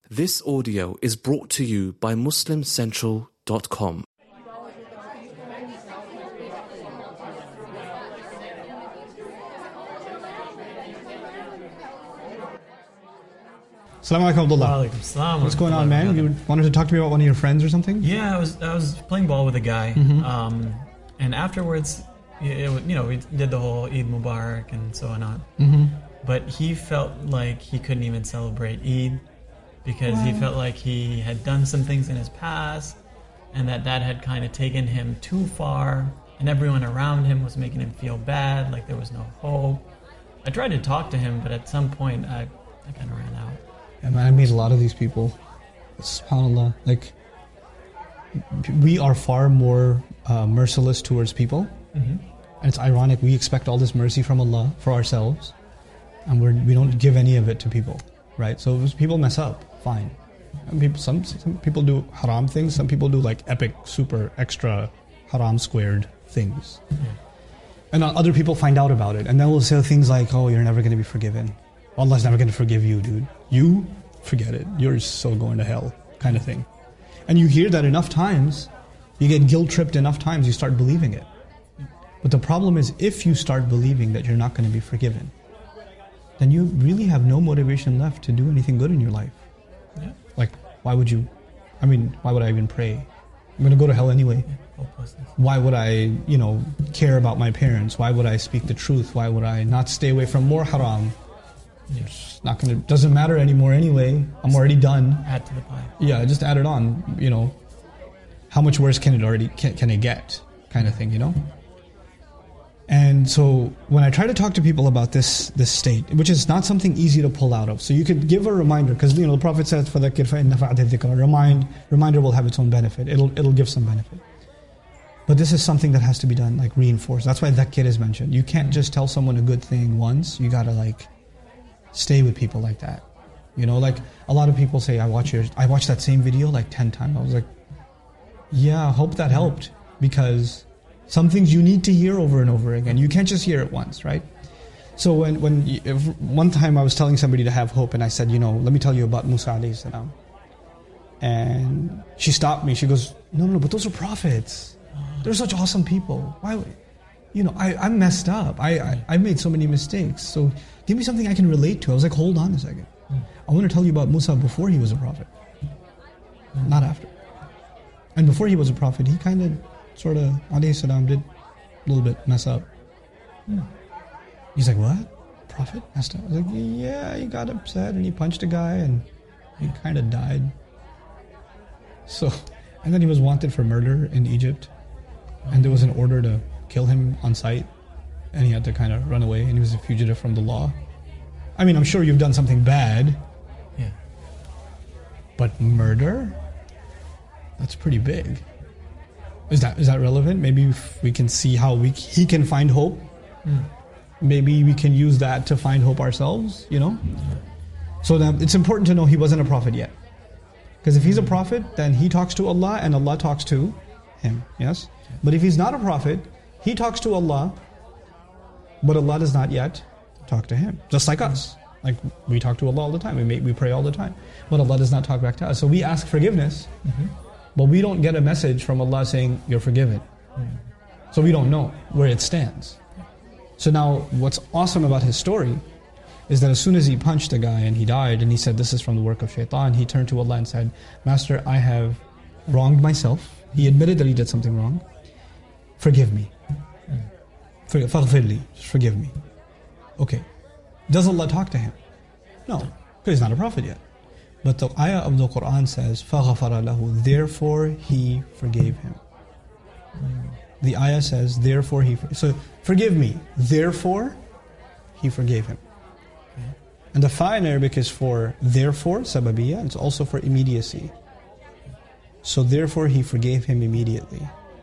This audio is brought to you by MuslimCentral.com. Assalamu alaikum, Abdullah. Walaikum salam. What's going on, man? You wanted to talk to me about one of your friends or something? Yeah, I was playing ball with a guy, and afterwards, we did the whole Eid Mubarak and so on. But he felt like he couldn't even celebrate Eid because he felt like he had done some things in his past, and that had kind of taken him too far, and everyone around him was making him feel bad, like there was no hope. I tried to talk to him, but at some point, I kind of ran out. Yeah, man, I meet a lot of these people. SubhanAllah. Like, we are far more merciless towards people. And it's ironic, we expect all this mercy from Allah for ourselves, and we don't give any of it to people, right? So if people mess up, fine. And some people do haram things, some people do like epic, super, extra, haram squared things. And other people find out about it, and then will say things like, oh, you're never going to be forgiven. Allah's never going to forgive you, dude. You? Forget it. You're so going to hell, kind of thing. And you hear that enough times, you get guilt-tripped enough times, you start believing it. But the problem is, if you start believing that you're not going to be forgiven, then you really have no motivation left to do anything good in your life. Yeah. Like, why would I even pray? I'm going to go to hell anyway. Why would I, care about my parents? Why would I speak the truth? Why would I not stay away from more haram? It's not going to, doesn't matter anymore anyway. I'm already done. Add to the pie. Yeah, just add it on, How much worse can it get? Kind of thing, And so when I try to talk to people about this state, which is not something easy to pull out of, so you could give a reminder, because the Prophet says, فَذَكِّرْ فَإِنَّ فَعَدَ الذِّكْرَ. Reminder will have its own benefit. It'll give some benefit. But this is something that has to be done, like reinforced. That's why dhakkir is mentioned. You can't just tell someone a good thing once. You gotta stay with people like that. Like a lot of people say, I watched that same video like 10 times. I was like, yeah, I hope that helped, because some things you need to hear over and over again. You can't just hear it once, right? So one time I was telling somebody to have hope, and I said, let me tell you about Musa alayhi salam. And she stopped me. She goes, no, but those are prophets. They're such awesome people. Why? I'm messed up. I made so many mistakes. So give me something I can relate to. I was like, hold on a second. I want to tell you about Musa before he was a prophet, not after. And before he was a prophet, he kind of, sort of, alayhi salam, did a little bit mess up. He's like, what? Prophet messed up? I was like, yeah, he got upset and he punched a guy and he kind of died. So, and then he was wanted for murder in Egypt. And there was an order to kill him on sight, and he had to kind of run away, and he was a fugitive from the law. I mean, I'm sure you've done something bad. Yeah. But murder? That's pretty big. Is that relevant? Maybe if we can see how he can find hope. Maybe we can use that to find hope ourselves, So that it's important to know he wasn't a prophet yet. Because if he's a prophet, then he talks to Allah and Allah talks to him, yes? But if he's not a prophet, he talks to Allah, but Allah does not yet talk to him. Just like us. Like, we talk to Allah all the time, we pray all the time. But Allah does not talk back to us. So we ask forgiveness, but we don't get a message from Allah saying, you're forgiven. So we don't know where it stands. So now, what's awesome about his story is that as soon as he punched a guy and he died, and he said, this is from the work of shaitan, he turned to Allah and said, Master, I have wronged myself. He admitted that he did something wrong. Forgive me. Faghfirli. Forgive me. Okay. Does Allah talk to him? No, because he's not a prophet yet. But the ayah of the Quran says, فَغَفَرَ لَهُ. Therefore he forgave him. The ayah says, therefore so forgive me. Therefore he forgave him. And the fa in Arabic is for therefore, sababiyya, and it's also for immediacy. So therefore he forgave him immediately.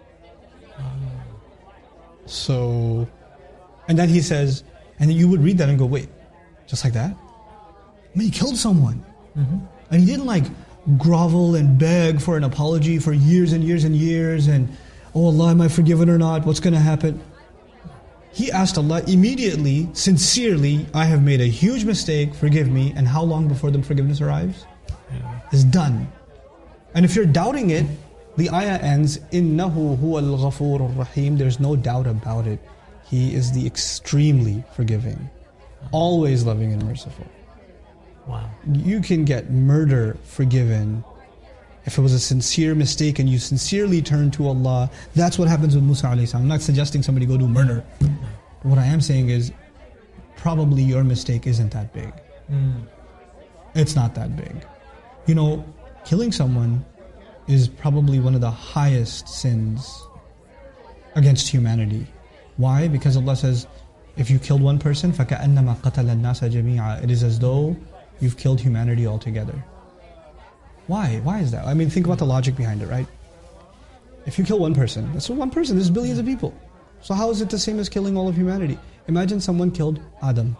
So, and then he says, and then you would read that and go, wait, just like that? I mean, he killed someone. And he didn't grovel and beg for an apology for years and years and years and, oh Allah, am I forgiven or not? What's going to happen? He asked Allah immediately, sincerely, I have made a huge mistake, forgive me. And how long before the forgiveness arrives? is done. And if you're doubting it, the ayah ends, إِنَّهُ هُوَ الْغَفُورُ الرَّحِيمُ. There's no doubt about it. He is the extremely forgiving, always loving and merciful. Wow. You can get murder forgiven if it was a sincere mistake and you sincerely turn to Allah. That's what happens with Musa alayhi salam. I'm not suggesting somebody go do murder. What I am saying is, probably your mistake isn't that big. It's not that big. You know, killing someone is probably one of the highest sins against humanity. Why? Because Allah says, if you killed one person, فَكَأَنَّمَا قَتَلَ النَّاسَ جَمِيعًا. It is as though you've killed humanity altogether. Why? Why is that? I mean, think about the logic behind it, right? If you kill one person, that's one person, there's billions of people. So how is it the same as killing all of humanity? Imagine someone killed Adam.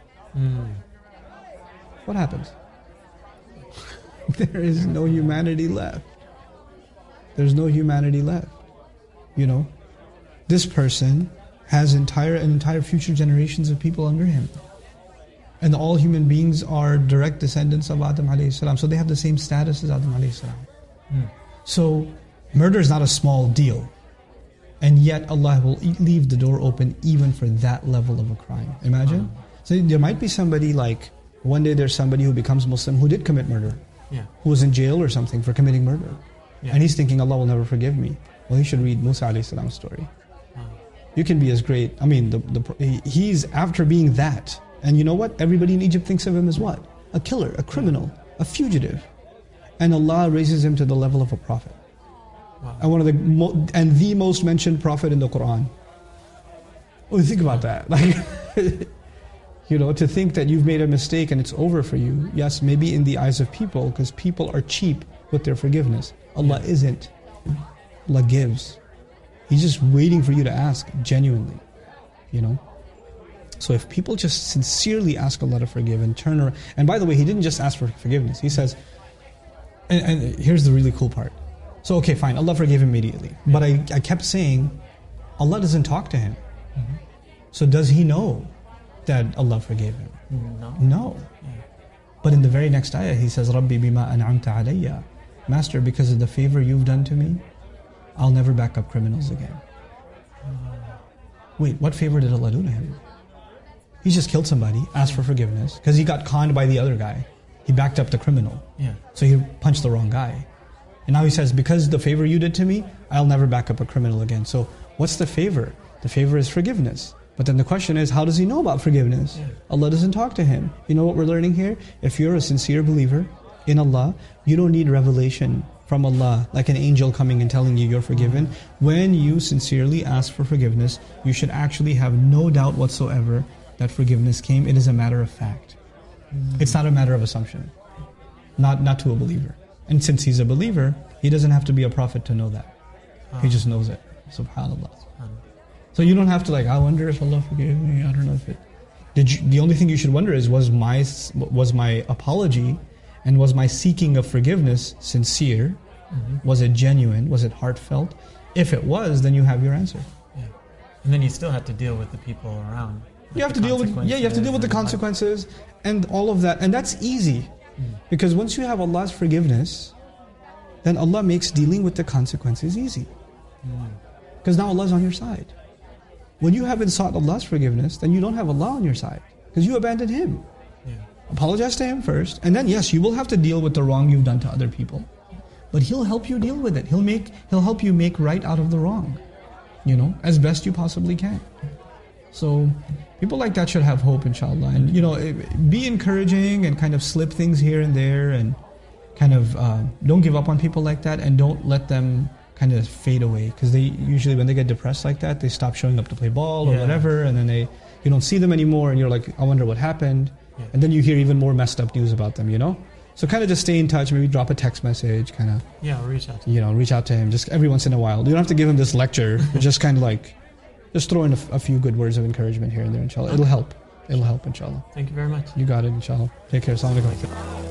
What happens? There is no humanity left. There's no humanity left. You know? This person has entire future generations of people under him. And all human beings are direct descendants of Adam alayhi salam. So they have the same status as Adam alayhi salam. So murder is not a small deal. And yet Allah will leave the door open even for that level of a crime. Imagine. So there might be somebody like, one day there's somebody who becomes Muslim who did commit murder. Who was in jail or something for committing murder. And he's thinking, Allah will never forgive me. Well, he should read Musa alayhi salam's story. You can be as great. I mean, he's after being that. And you know what? Everybody in Egypt thinks of him as what? A killer, a criminal, a fugitive. And Allah raises him to the level of a prophet. And one of the most mentioned prophet in the Quran. Oh, think about that. Like, you know, to think that you've made a mistake and it's over for you. Yes, maybe in the eyes of people, because people are cheap with their forgiveness. Allah isn't. Allah gives. He's just waiting for you to ask genuinely, you know. So if people just sincerely ask Allah to forgive and turn around, and by the way, He didn't just ask for forgiveness. He says, and here's the really cool part. So okay, fine, Allah forgave him immediately. But I kept saying, Allah doesn't talk to him. So does he know that Allah forgave him? No. But in the very next ayah, he says, Rabbi bima an'amta alayya. Master, because of the favor you've done to me, I'll never back up criminals again. Wait, what favor did Allah do to him? He just killed somebody, asked for forgiveness, because he got conned by the other guy. He backed up the criminal. So he punched the wrong guy. And now he says, because the favor you did to me, I'll never back up a criminal again. So what's the favor? The favor is forgiveness. But then the question is, how does he know about forgiveness? Allah doesn't talk to him. You know what we're learning here? If you're a sincere believer in Allah, you don't need revelation from Allah, like an angel coming and telling you you're forgiven. When you sincerely ask for forgiveness, you should actually have no doubt whatsoever that forgiveness came. It is a matter of fact. It's not a matter of assumption. Not to a believer. And since he's a believer, he doesn't have to be a prophet to know that. He just knows it. SubhanAllah. So you don't have to I wonder if Allah forgave me. I don't know if it... The only thing you should wonder is, was my apology and was my seeking of forgiveness sincere? Was it genuine? Was it heartfelt? If it was, then you have your answer. And then you still have to deal with the people around. You have to deal with the consequences and all of that. And that's easy. Because once you have Allah's forgiveness, then Allah makes dealing with the consequences easy. Because now Allah's on your side. When you haven't sought Allah's forgiveness, then you don't have Allah on your side. Because you abandoned Him. Apologize to Him first. And then yes, you will have to deal with the wrong you've done to other people. But He'll help you deal with it. He'll help you make right out of the wrong. You know, as best you possibly can. So people like that should have hope, inshallah. And you know, be encouraging and kind of slip things here and there, and kind of don't give up on people like that, and don't let them kind of fade away, because they usually, when they get depressed like that, they stop showing up to play ball or whatever, and then you don't see them anymore, and you're like, I wonder what happened. And then you hear even more messed up news about them, you know. So kind of just stay in touch, maybe drop a text message, kind of reach out to him. Reach out to him just every once in a while. You don't have to give him this lecture, but just kind of just throw in a few good words of encouragement here and there, inshallah. It'll help, inshallah. Thank you very much. You got it, inshallah. Take care. Assalamu alaikum.